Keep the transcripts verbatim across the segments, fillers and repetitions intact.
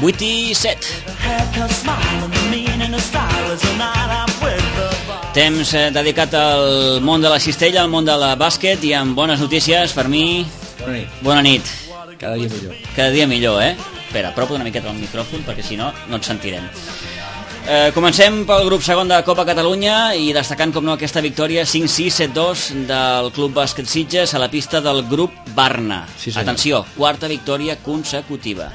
vuit i set. Temps dedicat al món de la cistella, al món de la bàsquet, i amb bones notícies. Fermí, bona nit. Bona nit. Cada dia millor. Cada dia millor, eh? Espera, apropa't una miqueta al micròfon, perquè si no, no et sentirem. Eh, comencem pel grup segon de Copa Catalunya i destacant, com no, aquesta victòria cinc sis set dos del Club Bàsquet Sitges a la pista del grup Barna. Sí, atenció, quarta victòria consecutiva.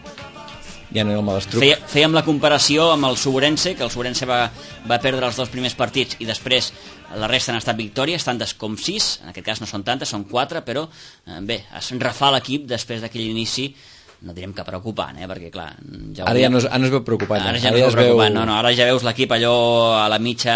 Ja no hi ha el malastruc. Feia, fèiem la comparació amb el Suborense, que el Suborense va, va perdre els dos primers partits i després la resta han estat victòries, tantes com sis, en aquest cas no són tantes, són quatre, però eh, bé, es refà l'equip després d'aquell inici, no direm que preocupant, eh, perquè clar... Ja ara ja no, ja no es veu preocupant. Ara ja no es veu preocupant, no, no, ara ja veus l'equip allò a la mitja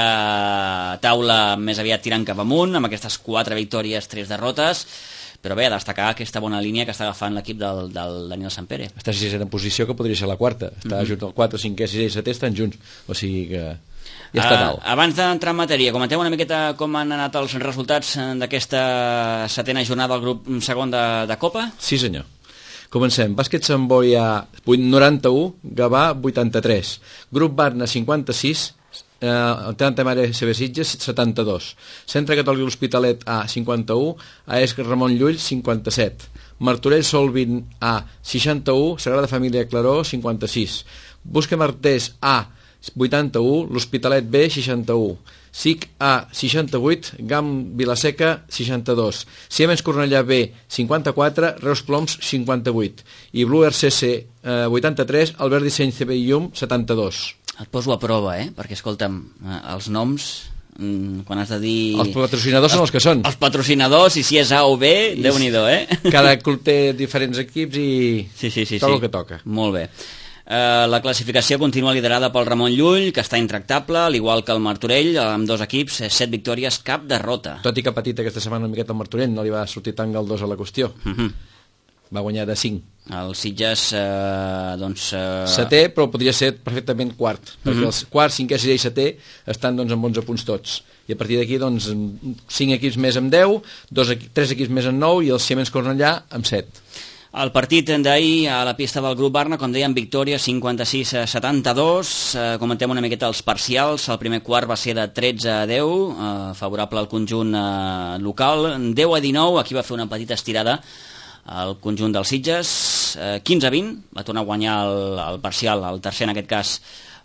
taula més aviat tirant cap amunt, amb aquestes quatre victòries, tres derrotes, però bé, a destacar aquesta bona línia que està agafant l'equip del, del Daniel Sampere. Està sisena en posició, que podria ser la quarta. Està mm -hmm. junts al quatre, cinquè, sisè i setè, estan junts. O sigui que ja està dalt. Uh, abans d'entrar en matèria, comentem una miqueta com han anat els resultats d'aquesta setena jornada del grup segon de, de Copa? Sí, senyor. Comencem. Bàsquet Sant Boi a noranta-u, Gavà vuitanta-tres. Grup Barna cinquanta-sis, Uh, el Tanta Mare C B Sitges setanta-dos, Centre Catòlic L'Hospitalet A cinquanta-u, A E S C Ramon Llull cinquanta-set, Martorell Solvin A seixanta-u, Sagrada Família Claró cinquanta-sis, Busca Martés A vuitanta-u, L'Hospitalet B seixanta-u, S I C A seixanta-vuit, Gam Vilaseca seixanta-dos, Siemens Cornellà B cinquanta-quatre, Reus Ploms cinquanta-vuit i Blue R C C eh, vuitanta-tres, Albert Disseny C B i Llum setanta-dos. Et poso a prova, eh? Perquè, escolta'm, els noms, quan has de dir... Els patrocinadors són els que són. Els patrocinadors, i si és A o B, Déu-n'hi-do, eh? Cada club té diferents equips i sí, sí, sí, toca sí. el que toca. Molt bé. Uh, la classificació continua liderada pel Ramon Llull, que està intractable, al igual que el Martorell, amb dos equips, set victòries, cap derrota. Tot i que ha patit aquesta setmana una miqueta el Martorell, no li va sortir tan galdós a la qüestió. Uh -huh. Va guanyar de cinc. El Sitges, eh, doncs... Eh... setè, però podria ser perfectament quart, uh -huh. perquè els quart, cinquè, sisè i setè estan doncs, amb onze punts tots. I a partir d'aquí, doncs, cinc equips més amb deu, dos, tres equips més amb nou i el Siemens Cornellà amb set. El partit d'ahir a la pista del grup Barna, com dèiem, victòria cinquanta-sis a setanta-dos. Eh, comentem una miqueta els parcials. El primer quart va ser de tretze a deu, eh, favorable al conjunt eh, local. deu a dinou, aquí va fer una petita estirada el conjunt dels Sitges, eh, quinze a vint, va tornar a guanyar el, el parcial, el tercer en aquest cas,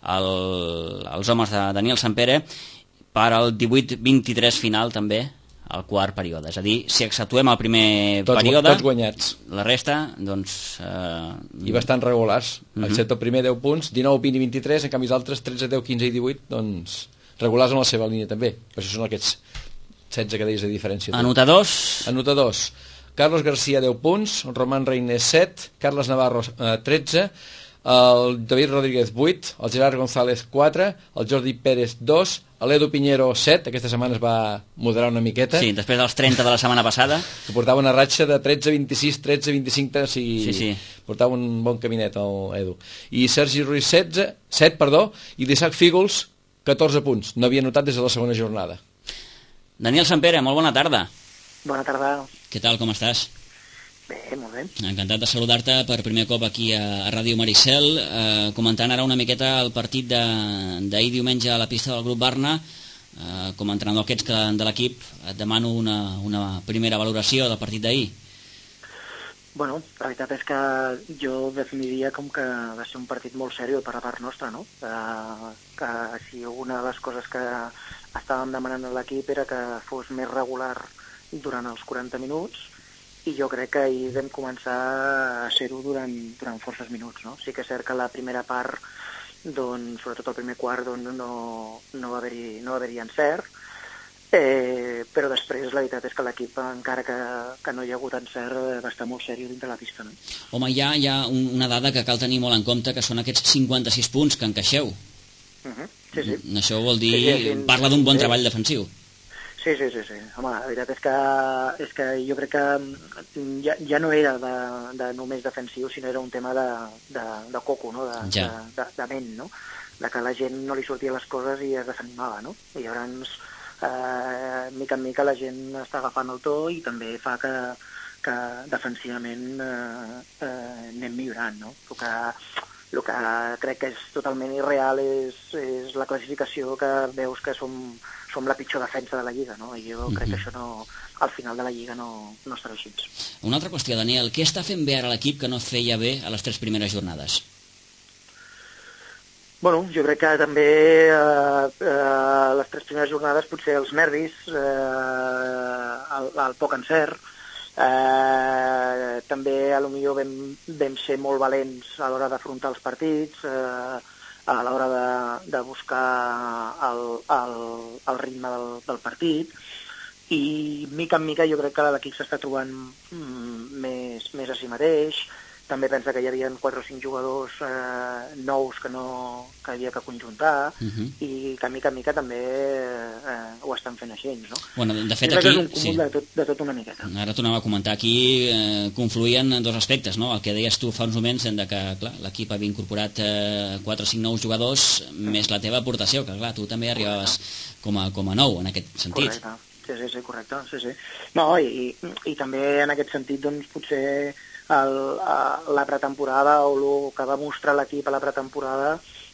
el, els homes de Daniel Sampere, per al divuit vint-i-tres final també, el quart període. És a dir, si exceptuem el primer tots, període, tots guanyats. La resta, doncs... Eh... I bastant regulars. Uh -huh. Excepte el primer deu punts, dinou, vint i vint-i-tres, en canvi els altres tretze, deu, quinze i divuit, doncs regulars en la seva línia també. Per això són aquests setze que deies de diferència. Anotadors? Anotadors. Carlos García, deu punts, Román Reines, set, Carles Navarro, eh, tretze, el David Rodríguez, vuit, el Gerard González, quatre, el Jordi Pérez, dos, l'Edu Piñero, set, aquesta setmana es va moderar una miqueta. Sí, després dels trenta de la setmana passada. Que portava una ratxa de tretze vint-i-sis, tretze vint-i-cinc, o sigui, sí, sí. Portava un bon caminet, el Edu. I Sergi Ruiz, setze, set, perdó, i l'Isaac Fígols, catorze punts. No havia notat des de la segona jornada. Daniel Sampere, molt bona tarda. Bona tarda. Què tal, com estàs? Bé, molt bé. Encantat de saludar-te per primer cop aquí a, a Ràdio Maricel, eh, comentant ara una miqueta el partit d'ahir diumenge a la pista del grup Barna. Eh, com a entrenador que ets de l'equip, et demano una, una primera valoració del partit d'ahir. Bueno, la veritat és que jo definiria com que va ser un partit molt seriós per la part nostra, no? Eh, que si una de les coses que estàvem demanant a l'equip era que fos més regular durant els quaranta minuts, i jo crec que ahir vam començar a ser-ho durant, durant forces minuts, no? Sí que és cert que la primera part, doncs, sobretot el primer quart, doncs, no, no va haver-hi no va haver-hi encert, eh, però després la veritat és que l'equip, encara que, que no hi ha hagut encert, va estar molt seriós dintre la pista, no? Home, hi ha, hi ha una dada que cal tenir molt en compte, que són aquests cinquanta-sis punts que encaixeu. Uh-huh. Sí, sí. Això vol dir... Sí, sí, sí, parla d'un bon sí. treball defensiu. Sí, sí, sí, sí. Home, la veritat és que, és que jo crec que ja, ja no era de, de només defensiu, sinó era un tema de, de, de coco, no? De, ja. de, de, de ment, no? De que la gent no li sortia les coses i es desanimava, no? I llavors, eh, mica en mica la gent està agafant el to i també fa que, que defensivament eh, eh, anem millorant, no? Però que el que crec que és totalment irreal és, és la classificació que veus que som, som la pitjor defensa de la Lliga, no? I jo crec que això no, al final de la Lliga no, no estarà així. Una altra qüestió, Daniel, què està fent bé ara l'equip que no feia bé a les tres primeres jornades? Bueno, jo crec que també eh, eh, les tres primeres jornades potser els nervis, eh, el, el poc encert, eh, també a lo millor vam, vam ser molt valents a l'hora d'afrontar els partits, eh, a l'hora de, de buscar el, el, el ritme del, del partit, i mica en mica jo crec que l'equip s'està trobant mm, més, més a si mateix. També pensa que hi havia quatre o cinc jugadors eh, nous que, no, que havia que conjuntar, uh-huh. i que mica en mica també eh, ho estan fent així, no? Bueno, de fet, jo crec aquí, que és un cúmul sí. de, tot, de tot una miqueta. Ara tornem a comentar, aquí eh, confluïen dos aspectes, no? El que deies tu fa uns moments, de que clar, l'equip havia incorporat eh, quatre o cinc nous jugadors, més la teva aportació, que clar, tu també arribaves com a, com a nou en aquest sentit. Correcte, sí, sí, sí, correcte, sí, sí. No, i, i, i també en aquest sentit, doncs, potser el, la pretemporada o el que va mostrar l'equip a la pretemporada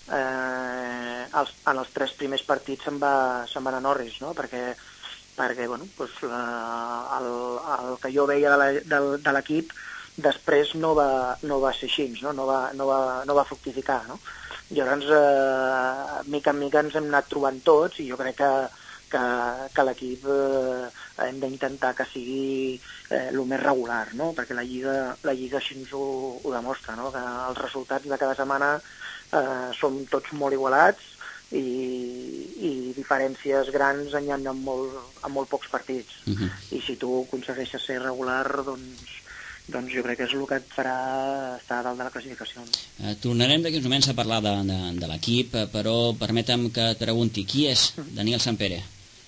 eh, els, en els tres primers partits se'n va, se'n va anar Norris, no? Perquè, perquè bueno, doncs, la, el, el que jo veia de, la, de, de l'equip després no va, no va ser així, no? No, va, no, va, no va fructificar, no? Llavors, eh, mica en mica ens hem anat trobant tots i jo crec que que, que l'equip eh, hem d'intentar que sigui eh, el més regular, no? Perquè la Lliga, la Lliga així ens ho, ho demostra, no? Que els resultats de cada setmana eh, són tots molt igualats i, i diferències grans n'hi ha en molt, en molt pocs partits. Uh-huh. I si tu aconsegueixes ser regular, doncs doncs jo crec que és el que et farà estar a dalt de la classificació. Eh, tornarem d'aquí uns moments a parlar de, de, de l'equip, però permetem que et pregunti, qui és Daniel Sampere?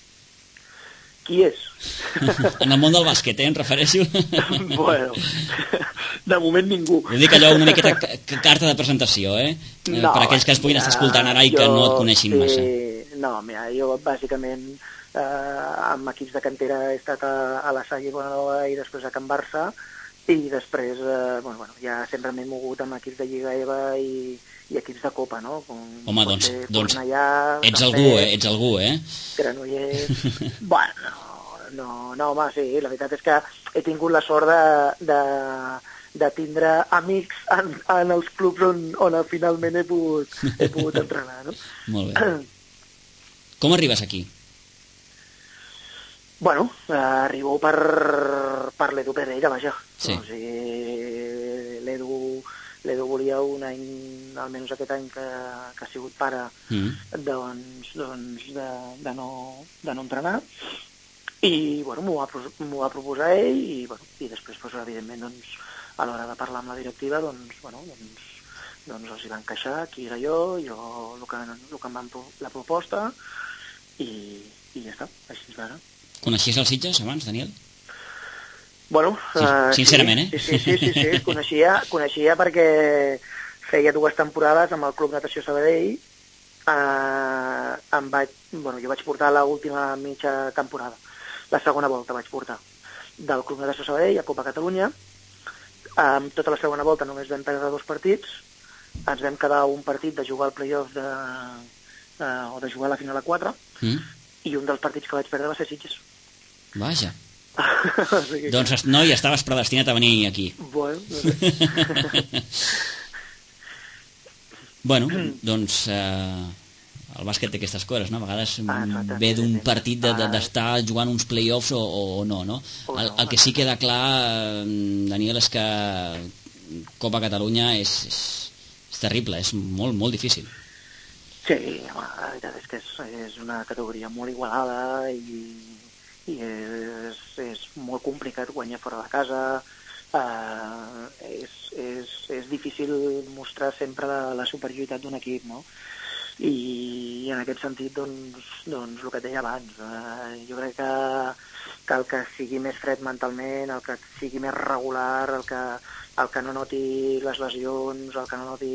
Qui és? En el món del bàsquet, eh, em refereixo? Bueno, de moment ningú. Ho dic allò una miqueta carta de presentació, eh? No, per aquells que es puguin estar escoltant ara i que jo, no et coneixin sí, massa. No, mira, jo bàsicament eh, amb equips de cantera he estat a, a la Salle Bonanova i després a Can Barça, i després, eh, bueno, bueno, ja sempre m'he mogut amb equips de Lliga EVA i, i equips de Copa, no? Com, home, doncs, doncs Cornellà, ets algú, eh? Ets algú, eh? Granollers... bueno, no, no, home, sí, la veritat és que he tingut la sort de, de, de tindre amics en, en els clubs on, on finalment he pogut, he pogut entrenar, no? Molt bé. Com arribes aquí? Bueno, eh, arribo per, per l'Edu Pereira, vaja. Sí. O sigui, l'Edu, l'Edu volia un any, almenys aquest any que, que ha sigut pare, mm. doncs, doncs de, de, no, de no entrenar. I, bueno, m'ho va, m'ho va proposar ell i, bueno, i després, doncs, evidentment, doncs, a l'hora de parlar amb la directiva, doncs, bueno, doncs, doncs els hi van queixar qui era jo, jo el que, el que em van la proposta i, i ja està, així es va anar. Coneixies els Sitges abans, Daniel? Bueno, sí, uh, sincerament, sí, eh? Sí, sí, sí, sí, sí. Coneixia, coneixia perquè feia dues temporades amb el Club Natació Sabadell. Uh, em vaig, bueno, jo vaig portar l'última mitja temporada. La segona volta vaig portar del Club Natació Sabadell a Copa Catalunya. Um, tota la segona volta només vam perdre dos partits. Ens vam quedar un partit de jugar al play-off de, uh, o de jugar a la final a quatre. Mm. I un dels partits que vaig perdre va ser Sitges. Vaja. O sigui doncs, que... noi, estaves predestinat a venir aquí. Bueno, no sé. Bueno, doncs eh, el bàsquet té aquestes coses, no? A vegades ah, ve d'un partit de, de, d'estar jugant uns play-offs o, o no, no? El, el que sí queda clar, Daniel, és que Copa Catalunya és, és, és terrible, és molt, molt difícil. Sí, la veritat és que és, és una categoria molt igualada i, i és, és molt complicat guanyar fora de casa. Uh, és, és, és difícil mostrar sempre la, la superioritat d'un equip, no? I, i en aquest sentit, doncs, doncs el que et deia abans, uh, jo crec que, que el que sigui més fred mentalment, el que sigui més regular, el que, el que no noti les lesions, el que no noti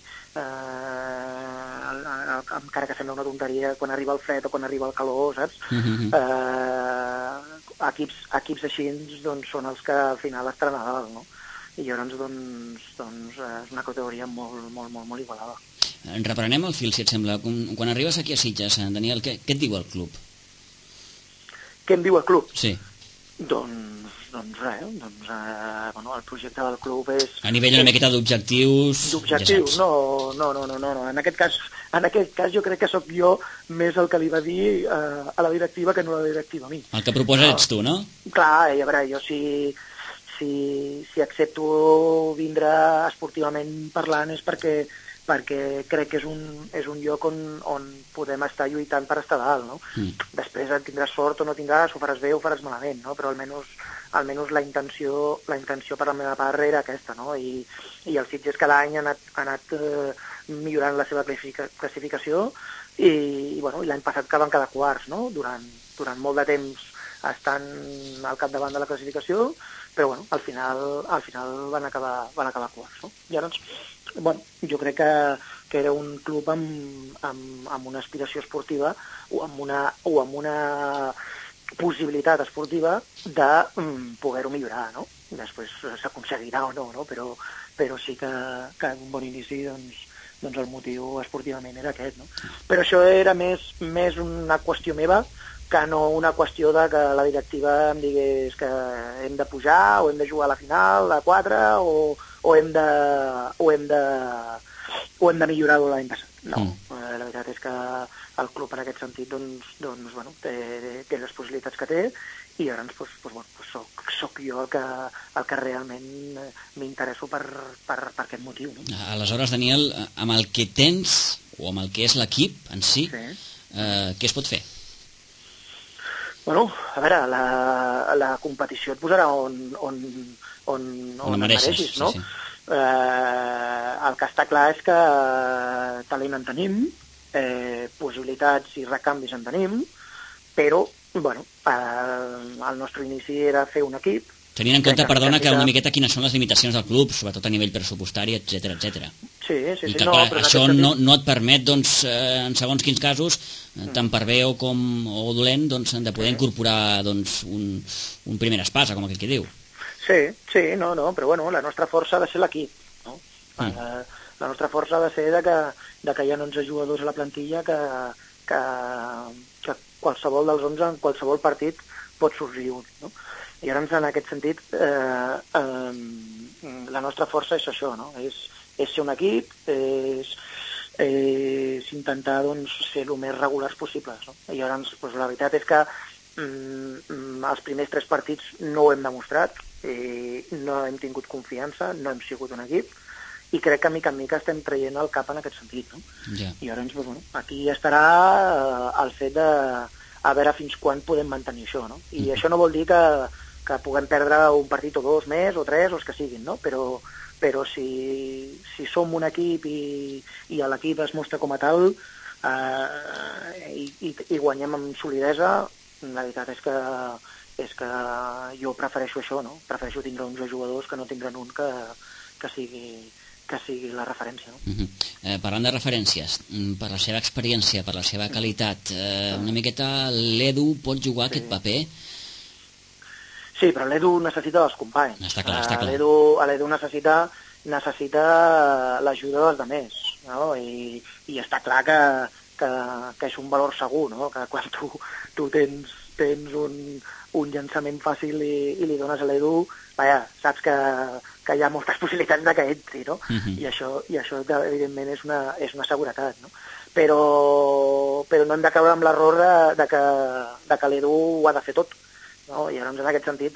eh, el, el, encara que sembla una tonteria quan arriba el fred o quan arriba el calor, saps? Mm-hmm. Eh, equips, equips així doncs, són els que al final estaran a dalt, no? i llavors doncs, doncs és una categoria molt, molt, molt, molt igualada. Reprenem el fil, si et sembla. Quan arribes aquí a Sitges, Daniel, què, què et diu el club? Què em diu el club? Sí. Doncs, doncs res, doncs, eh, bueno, el projecte del club és... A nivell una miqueta d'objectius... D'objectius, ja no, no, no, no, no, en aquest cas, en aquest cas jo crec que sóc jo més el que li va dir eh, a la directiva que no la directiva a mi. El que proposa no. Ets tu, no? Clar, i a veure, jo si, si, si accepto vindre esportivament parlant és perquè perquè crec que és un, és un lloc on, on podem estar lluitant per estar dalt, no? Mm. Després en tindràs sort o no tindràs, ho faràs bé o ho faràs malament, no? Però almenys, almenys la intenció, la intenció per la meva part era aquesta, no? I, i el Sitges cada any ha anat, ha anat eh, millorant la seva classificació i, i, bueno, i l'any passat que van quedar quarts, no? Durant, durant molt de temps estan al capdavant de la classificació, però bueno, al final, al final van acabar, van acabar quarts, no? I doncs, bueno, jo crec que, que era un club amb, amb, amb una aspiració esportiva o amb una, o amb una possibilitat esportiva de um, poder-ho millorar, no? Després s'aconseguirà o no, no? Però, però sí que, que un bon inici, doncs, doncs el motiu esportivament era aquest, no? Però això era més, més una qüestió meva que no una qüestió de que la directiva em digués que hem de pujar o hem de jugar a la final a quatre o, o hem de o hem de o hem de millorar l'any passat. No, mm. la veritat és que el club en aquest sentit doncs, doncs, bueno, té, té les possibilitats que té i llavors doncs, doncs, bueno, doncs soc, soc jo el que, el que realment m'interesso per, per, per aquest motiu. No? Aleshores, Daniel, amb el que tens o amb el que és l'equip en si, sí. eh, què es pot fer? Bueno, a veure, la, la competició et posarà on, on, on, on et mereixis, no? Sí, sí. Eh, el que està clar és que talent en tenim, eh, possibilitats i recanvis en tenim, però, bueno, eh, el nostre inici era fer un equip. Tenint en compte, perdona, que una miqueta quines són les limitacions del club, sobretot a nivell pressupostari, etcètera, etcètera. Sí, sí, sí. I que, no, clar, però això sentit... no, no et permet, doncs, eh, en segons quins casos, eh, tant per bé o com o dolent, doncs, de poder sí. incorporar doncs, un, un primer espasa, com aquell que diu. Sí, sí, no, no, però bueno, la nostra força ha de ser l'equip, no? Mm. La, la nostra força ha de ser de que, de que hi ha onze jugadors a la plantilla que, que, que qualsevol dels onze en qualsevol partit pot sorgir un, no? I llavors, en aquest sentit, eh, eh, la nostra força és això, no? És, és ser un equip, és, és intentar doncs, ser el més regulars possibles, no? I llavors, doncs, la veritat és que mm, els primers tres partits no ho hem demostrat, eh, no hem tingut confiança, no hem sigut un equip, i crec que mica en mica estem traient el cap en aquest sentit, no? Yeah. I llavors, doncs, bueno, aquí estarà eh, el fet de a veure fins quan podem mantenir això, no? I mm-hmm. això no vol dir que que puguem perdre un partit o dos més o tres o els que siguin, no? Però, però si, si som un equip i, i l'equip es mostra com a tal eh, i, i, i guanyem amb solidesa, la veritat és que, és que jo prefereixo això, no? Prefereixo tindre uns jugadors que no tindran un que, que sigui que sigui la referència. No? Uh-huh. eh, parlant de referències, per la seva experiència, per la seva qualitat, eh, una miqueta l'Edu pot jugar sí. aquest paper? Sí, però l'Edu necessita dels companys. Està clar, està clar. L'Edu necessita, necessita l'ajuda dels altres, no? I, i està clar que, que, que és un valor segur, no? Que quan tu, tu tens, tens un, un llançament fàcil i, i li dones a l'Edu, vaja, saps que, que hi ha moltes possibilitats de que entri, no? Uh-huh. I això, i això evidentment, és una, és una seguretat, no? Però, però no hem de caure amb l'error de, de que, de que l'Edu ho ha de fer tot. No? I llavors, en aquest sentit,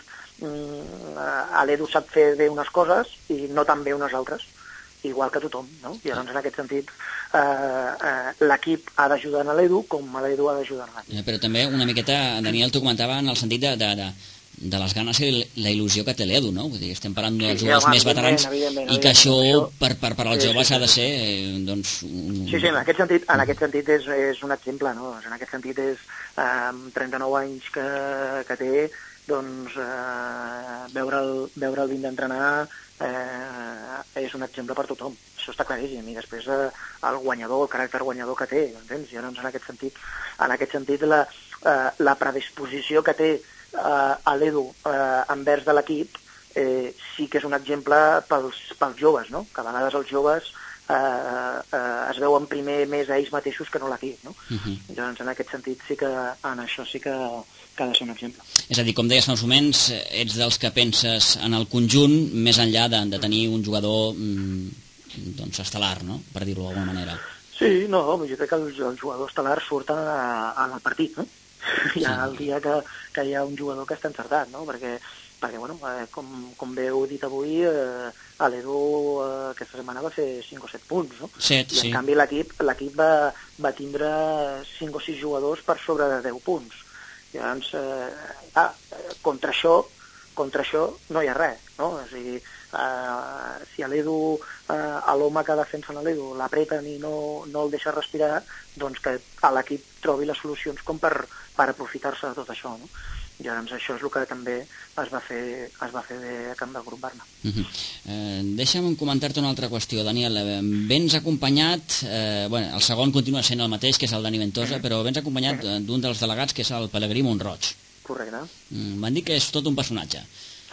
l'Edu sap fer bé unes coses i no tan bé unes altres, igual que tothom. No? I llavors, en aquest sentit, eh, eh, l'equip ha d'ajudar a l'Edu com l'Edu ha d'ajudar a l'equip. Però també una miqueta, Daniel, t'ho comentava en el sentit de, de, de, de les ganes i la il·lusió que té l'Edu, no? Vull dir, estem parlant dels sí, jugadors sí, més veterans evidentment, evidentment, i que això, això... per, per, per als sí, joves, sí, ha de ser... Eh, doncs, un... Sí, sí, en aquest sentit, en aquest sentit és, és un exemple, no? En aquest sentit és amb eh, trenta-nou anys que, que té, doncs eh, veure'l veure vindre a entrenar eh, és un exemple per tothom, això està claríssim, i després eh, el guanyador, el caràcter guanyador que té, entens? I llavors en aquest sentit, en aquest sentit la, eh, la predisposició que té eh, a l'Edu eh, envers de l'equip eh, sí que és un exemple pels, pels joves, no? Que a vegades els joves eh, eh, es veuen primer més a ells mateixos que no l'equip, no? Uh-huh. Llavors, en aquest sentit, sí que en això sí que, que ha de ser un exemple. És a dir, com deies fa uns moments, ets dels que penses en el conjunt més enllà de, de tenir un jugador mm, doncs estel·lar, no? Per dir-ho d'alguna manera. Sí, no, jo crec que el, el jugador estel·lar surt en el partit, no? Hi ha el dia que, que hi ha un jugador que està encertat, no? Perquè, perquè bueno, eh, com, com bé heu dit avui, eh, l'Edu eh, aquesta setmana va fer cinc o set punts, no? Set, I en sí. canvi l'equip l'equip va, va tindre cinc o sis jugadors per sobre de deu punts. Llavors, eh, ah, contra això, contra això no hi ha res, no? O sigui, Uh, si a l'Edu, uh, a l'home que defensa l'Edu l'apreten i no, no el deixa respirar, doncs que a l'equip trobi les solucions com per, per aprofitar-se de tot això, no? I llavors això és el que també es va fer, es va fer bé a camp del Grup Barna. Uh-huh. eh, deixa'm comentar-te una altra qüestió, Daniel. Vens acompanyat, eh, bueno, el segon continua sent el mateix, que és el Dani Ventosa, però vens acompanyat d'un dels delegats, que és el Pelegrí Montroig. Correcte. Mm, van dir que és tot un personatge.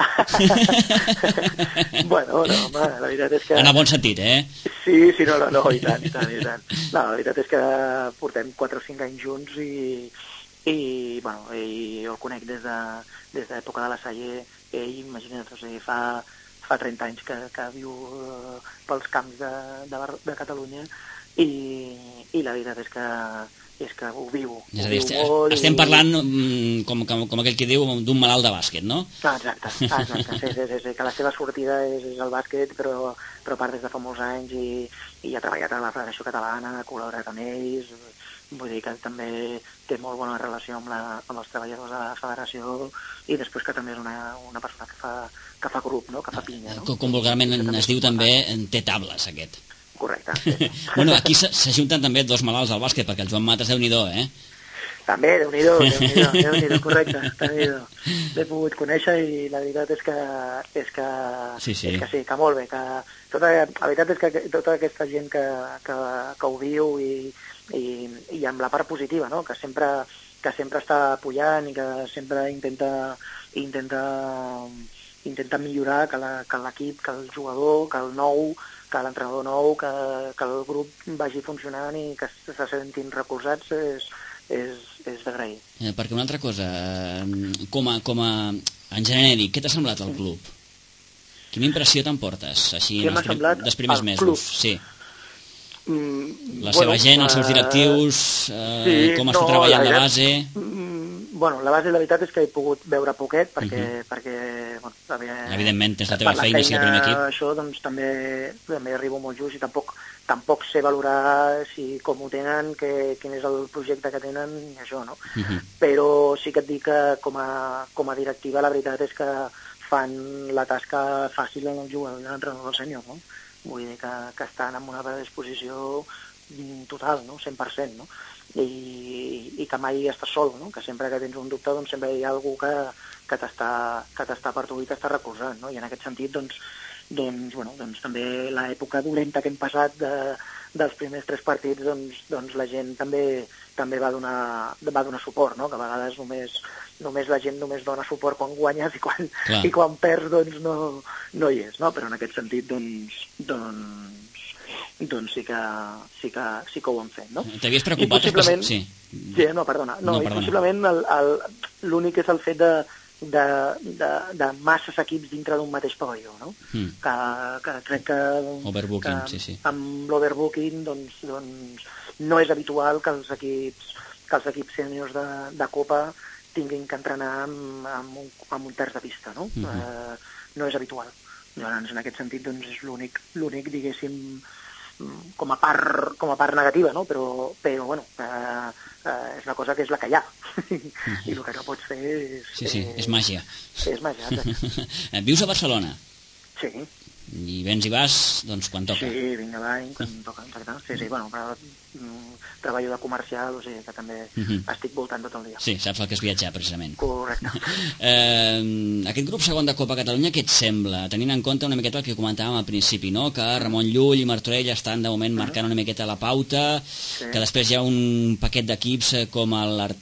Bueno, no, home, la veritat és que... En el bon sentit, eh? Sí, sí, no, no, no, i tant, i tant, i tant. No, la veritat és que portem quatre o cinc anys junts i, i bueno, i jo el conec des de, des de l'època de la Salle. Ell, imagina't, o sigui, fa, fa trenta anys que, que viu uh, pels camps de, de, de Catalunya i, i la veritat és que és que ho viu. És a dir, estem, estem parlant, mm, com, com, com aquell que diu, d'un malalt de bàsquet, no? Ah, exacte, exacte. Sí, sí, sí, sí, que la seva sortida és, és el bàsquet, però, però part des de fa molts anys i, i ha treballat a la Federació Catalana, ha col·laborat amb ells, vull dir que també té molt bona relació amb, la, amb els treballadors de la Federació i després que també és una, una persona que fa, que fa grup, no? Que fa pinya. No? Com, com vulgarment es diu també, té tables, aquest. Correcte. Sí, sí. Bueno, aquí s'ajunten també dos malalts al bàsquet, perquè el Joan Matas, Déu-n'hi-do, eh? També, Déu-n'hi-do, Déu-n'hi-do, Déu-n'hi-do, correcte, Déu-n'hi-do. L'he pogut conèixer i la veritat és que, és que, sí, sí. És que sí, que molt bé, que tota, la veritat és que tota aquesta gent que, que, que ho viu i, i, i amb la part positiva, no? Que sempre, que sempre està apoyant i que sempre intenta, intenta, intenta millorar que l'equip, que el jugador, que el nou, que l'entrenador nou, que, que el grup vagi funcionant i que se sentin recolzats és, és, és d'agrair. Eh, perquè una altra cosa, com a, com a en genèric, què t'ha semblat el club? Quina impressió t'emportes, així, en els, prim, dels primers mesos? Club? Sí. Mm, la bueno, seva gent, els seus directius, eh, sí, com està no, treballant la, la base... Mm, bueno, la base la veritat és que he pogut veure poquet perquè, uh-huh. perquè bueno, també, evidentment tens la teva feina i el primer equip. Això doncs també, també arribo molt just i tampoc, tampoc sé valorar si com ho tenen, que, quin és el projecte que tenen i això, no? Uh-huh. Però sí que et dic que com a, com a directiva la veritat és que fan la tasca fàcil en el jugador i en l'entrenador del senyor, no? Vull dir que, que estan en una predisposició total, no? cent per cent, no? I, i que mai estàs sol, no? Que sempre que tens un dubte doncs sempre hi ha algú que, que t'està per tu i t'està recolzant, no? I en aquest sentit doncs, doncs, bueno, doncs també l'època dolenta que hem passat de, dels primers tres partits doncs, doncs la gent també també va donar, va donar suport, no? Que a vegades només, només la gent només dona suport quan guanyes i quan, i quan perds doncs no, no hi és, no? Però en aquest sentit doncs, doncs doncs sí que, sí que, sí que ho han fet, no? T'havies preocupat? Possiblement... Sí. sí, no, perdona. No, no, perdona. Possiblement l'únic és el fet de, de, de, de masses equips dintre d'un mateix pavelló, no? Mm. Que, que crec que... Overbooking, que sí, sí. Amb l'overbooking, doncs, doncs, no és habitual que els equips, que els equips sèniors de, de Copa tinguin que entrenar amb, amb, un, amb un terç de pista, no? Mm-hmm. eh, no és habitual. Llavors, en aquest sentit, doncs, és l'únic, l'únic, diguéssim, com a part, com a part negativa, no? Però, però bueno, eh, eh, és una cosa que és la que hi ha. Mm-hmm. I el que no pots fer és... Sí, sí, és màgia. És màgia, exacte. Vius a Barcelona? Sí. I vens i vas, doncs, quan toca. Sí, vinc a l'any, quan toca, exacte. Sí, sí, bueno, però mm, treballo de comercial, o sigui que també uh-huh. estic voltant tot el dia. Sí, saps el que és viatjar, precisament. Correcte. eh, aquest grup segon de Copa Catalunya, què et sembla? Tenint en compte una miqueta el que comentàvem al principi, no? Que Ramon Llull i Martorell estan de moment marcant una miqueta la pauta, sí. Que després hi ha un paquet d'equips com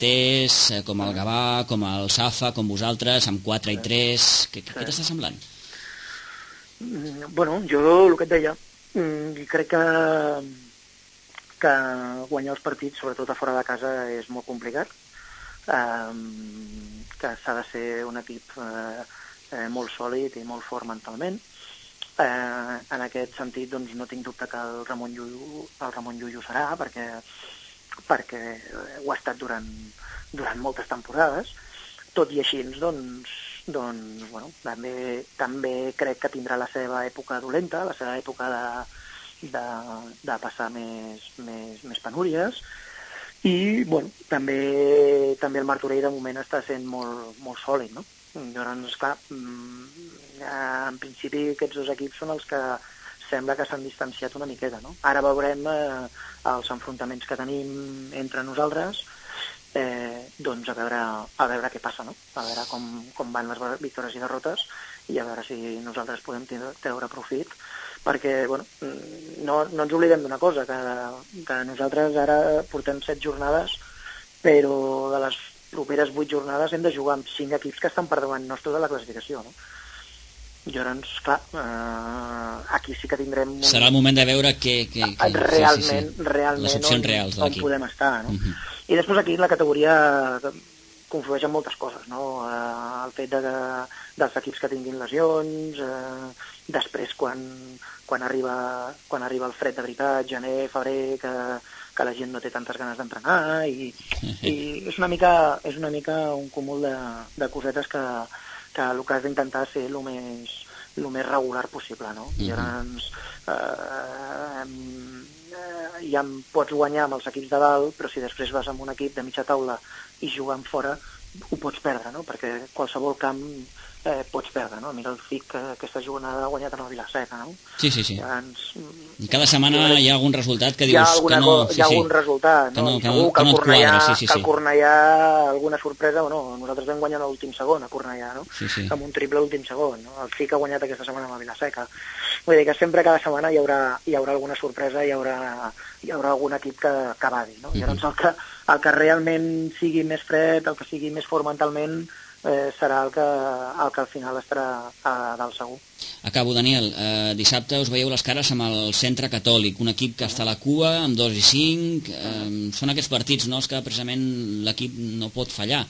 l'Artés, com el Gavà, com el Safa, com vosaltres, amb quatre i tres... Què, què, sí. què t'està semblant? Bueno, jo el que et deia, crec que, que guanyar els partits, sobretot a fora de casa, és molt complicat, eh, que s'ha de ser un equip eh, eh, molt sòlid i molt fort mentalment. Eh, en aquest sentit, doncs, no tinc dubte que el Ramon Llull, el Ramon Llull ho serà, perquè, perquè ho ha estat durant, durant moltes temporades. Tot i així, doncs, doncs bueno, també, també crec que tindrà la seva època dolenta, la seva època de, de, de passar més, més, més penúries. I bueno, també, també el Martorell de moment està sent molt, molt sòlid, no? Llavors, clar, en principi aquests dos equips són els que sembla que s'han distanciat una miqueta, no? Ara veurem eh, els enfrontaments que tenim entre nosaltres, eh, doncs a veure, a veure què passa, no? A veure com, com van les victòries i derrotes i a veure si nosaltres podem treure profit, perquè bueno, no, no ens oblidem d'una cosa, que, que nosaltres ara portem set jornades, però de les properes vuit jornades hem de jugar amb cinc equips que estan per davant nostre de la classificació, no? Llavors, clar, eh, aquí sí que tindrem... Un... Serà el moment de veure que... que, que... Realment, sí, sí, sí. realment les opcions on, reals on podem estar, no? Uh-huh. I després aquí la categoria conflueix en moltes coses, no? Eh, el fet de, dels equips que tinguin lesions, eh, després quan, quan, arriba, quan arriba el fred de veritat, gener, febrer, que, que la gent no té tantes ganes d'entrenar, i, i és, una mica, és una mica un cúmul de, de cosetes que, que el que has d'intentar ser el més, el més regular possible, no? Uh-huh. Llavors, eh, eh, ja em pots guanyar amb els equips de dalt, però si després vas amb un equip de mitja taula i jugant fora, ho pots perdre, no? Perquè qualsevol camp eh, pots perdre, no? Mira el F I C que aquesta jornada ha guanyat en el Vila-seca, no? Sí, sí, sí. Llavors, i cada setmana hi ha algun resultat que dius hi ha alguna, que no... Sí, hi ha algun sí. resultat, no? Que no, segur que, que no, el Cornellà, quadra, sí, sí, sí. que el Cornellà alguna sorpresa, bueno, nosaltres vam guanyar l'últim segon a Cornellà, no? Sí, sí. Amb un triple últim segon, no? El F I C ha guanyat aquesta setmana amb el Vila-seca. Vull dir que sempre cada setmana hi haurà, hi haurà alguna sorpresa, hi haurà, hi haurà algun equip que, que vadi, no? Uh-huh. Llavors el que, el que realment sigui més fred, el que sigui més fort mentalment, eh, serà el que, el que al final estarà a dalt segur. Acabo, Daniel. Eh, dissabte us veieu les cares amb el Centre Catòlic, un equip que està a la cua, amb dos i cinc. Eh, són aquests partits, no?, els que precisament l'equip no pot fallar.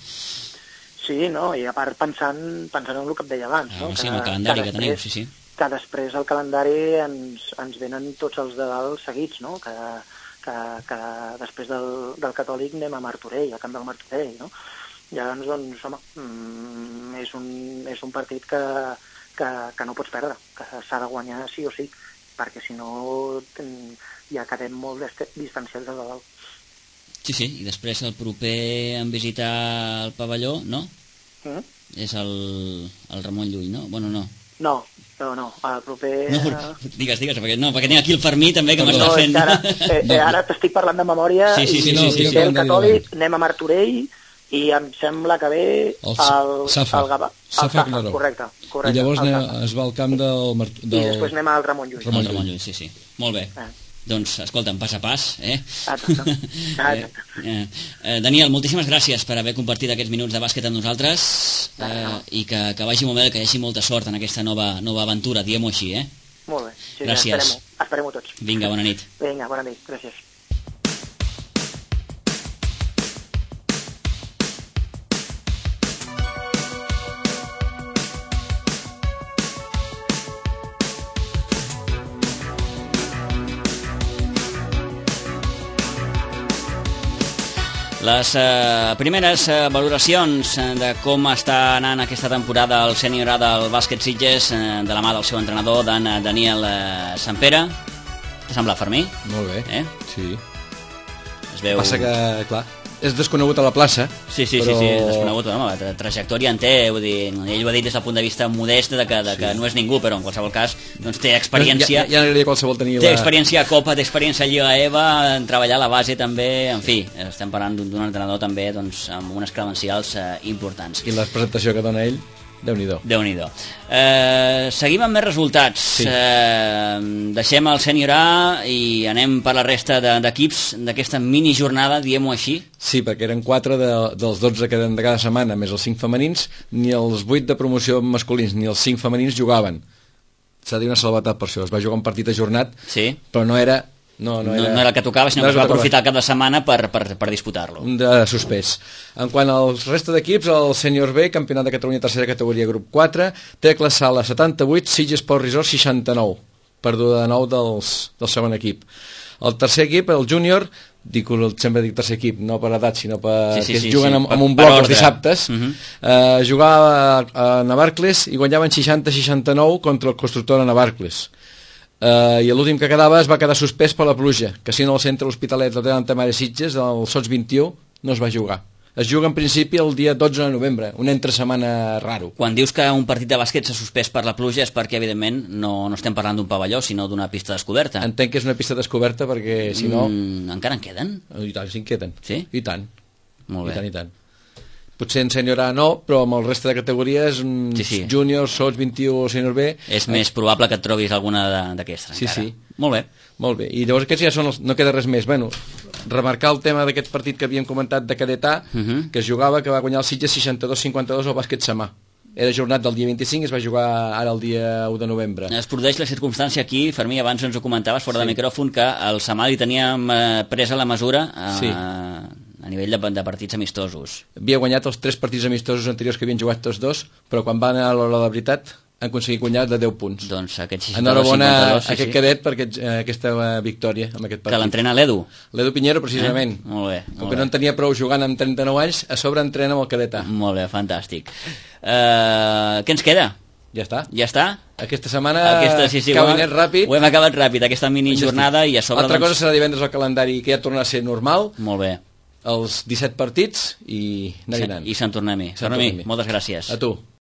Sí, no? I a part pensant, pensant en el que et deia abans, no? Ah, sí, amb el calendari que, que teniu, sí, sí. Que després el calendari ens, ens venen tots els de dalt seguits, no? Que, que, que després del, del Catòlic anem a Martorell, al camp del Martorell, no? Llavors, doncs, home, mm, és, un, és un partit que, que, que no pots perdre, que s'ha de guanyar sí o sí, perquè si no ja quedem molt distanciats de dalt. Sí, sí, i després el proper en visitar el pavelló, no? Mm? És el, el Ramon Llull, no? Bueno, no. No, no, no, el proper... No, digues, digues, perquè, no, perquè tinc aquí el Fermí també que m'està no, fent... Ara, eh, eh, ara t'estic parlant de memòria, sí, sí, sí, i no, sí, sí, el Catòlic, anem a Martorell, i em sembla que ve el, el, el Gavà, el Safa, correcte, correcte. I llavors anem, es va al camp del, del... I després anem al Ramon Llull. Ramon, Ramon Llull, sí, sí. Molt bé. Eh. Doncs, escolta'm, pas a pas, eh? Exacte. Exacte. eh, eh, Daniel, moltíssimes gràcies per haver compartit aquests minuts de bàsquet amb nosaltres, eh, i que, que vagi molt bé, que hi hagi molta sort en aquesta nova, nova aventura, diguem-ho així, eh? Molt bé. Sí, gràcies. Esperem-ho, esperem-ho tots. Vinga, bona nit. Vinga, bona nit, gràcies. Les eh, primeres eh, valoracions de com està anant aquesta temporada el sènior A del bàsquet Sitges, eh, de la mà del seu entrenador, d'en Daniel eh, Sampere. T'ha semblat, Fermí? Molt bé, eh? sí. Es veu... Passa que, clar, és desconegut a la plaça. Sí, sí, però... sí, sí, desconegut. No, la tra trajectòria en té, vull dir, ell ho ha dit des del punt de vista modest de que, de que sí. no és ningú, però en qualsevol cas doncs té experiència. Ja, ja, ja no qualsevol tenir té la... experiència a Copa, té experiència a Lliga E V A, en treballar a la base també, en fi, estem parlant d'un entrenador també doncs, amb unes credencials eh, importants. I la presentació que dona ell, Déu-n'hi-do. Déu-n'hi-do. Eh, seguim amb més resultats. Sí. Eh, deixem el sènior A i anem per la resta d'equips de, d'aquesta mini jornada, diguem-ho així. Sí, perquè eren quatre de, dels dotze que eren de cada setmana, més els cinc femenins, ni els vuit de promoció masculins ni els cinc femenins jugaven. s'ha de dir una salvetat per això. Es va jugar un partit ajornat, sí. però no era... No, no, no, era, no era el que tocava, sinó no que es va que aprofitar el cap de setmana per, per, per disputar-lo. Un de suspès. En quant als restes d'equips, el Sènior B, Campionat de Catalunya tercera categoria, grup quatre, Tecla Sala setanta-vuit, Sitges Sport Resort seixanta-nou, perduda de nou dels, del segon equip. El tercer equip, el júnior, dic, sempre dic tercer equip, no per edat, sinó per, sí, sí, que es sí, juguen sí, amb, per, amb un per bloc ordre. Els dissabtes, uh -huh. eh, jugava a, a Navarcles i guanyaven seixanta a seixanta-nou contra el constructor de Navarcles. Uh, i l'últim que quedava es va quedar suspès per la pluja, que si no el centre hospitalet de Santa Mare Sitges, del Sots vint-i-u, no es va jugar. Es juga en principi el dia dotze de novembre, un entre setmana raro. Quan dius que un partit de bàsquet s'ha suspès per la pluja és perquè, evidentment, no, no estem parlant d'un pavelló, sinó d'una pista descoberta. Entenc que és una pista descoberta perquè, si no... Mm, encara en queden? I tant, sí en queden. Sí? I tant. Molt bé. I tant, i tant. Potser en sènior A no, però amb el reste de categories, sí, sí. júnior, sots, vint-i-u o sènior B... És eh... més probable que et trobis alguna d'aquestes, sí, encara. Sí, sí. Molt bé. Molt bé. I llavors aquests ja són els... No queda res més. Bueno, remarcar el tema d'aquest partit que havíem comentat de cadet A, uh -huh. que es jugava, que va guanyar el Sitges seixanta-dos a cinquanta-dos al bàsquet Samà. Era jornat del dia vint-i-cinc i es va jugar ara el dia u de novembre. Es produeix la circumstància aquí, Fermí, abans ens ho comentaves fora sí. de micròfon, que el Samà li teníem eh, presa la mesura... Eh, sí. a nivell de, de partits amistosos. Havia guanyat els tres partits amistosos anteriors que havien jugat tots dos, però quan van a l'hora de la veritat han aconseguit guanyar de deu punts. Doncs aquest seixanta-dos enhorabona a sí, aquest sí. cadet per aquest, eh, aquesta victòria amb aquest partit. Que l'entrena l'Edu. L'Edu Piñero, precisament. Eh? Molt bé. Com molt que bé. no en tenia prou jugant amb trenta-nou anys, a sobre entrena amb el cadet A. Molt bé, fantàstic. Uh, què ens queda? Ja està. Ja està? Aquesta setmana aquesta, sí, sí, cabinet ràpid. Ho hem acabat ràpid, aquesta mini jornada i a sobre... Altra doncs... cosa serà divendres al calendari que ja torna a ser normal. Molt bé. Els disset partits i anar anant. I Sant Tornem-hi. Moltes gràcies. A tu.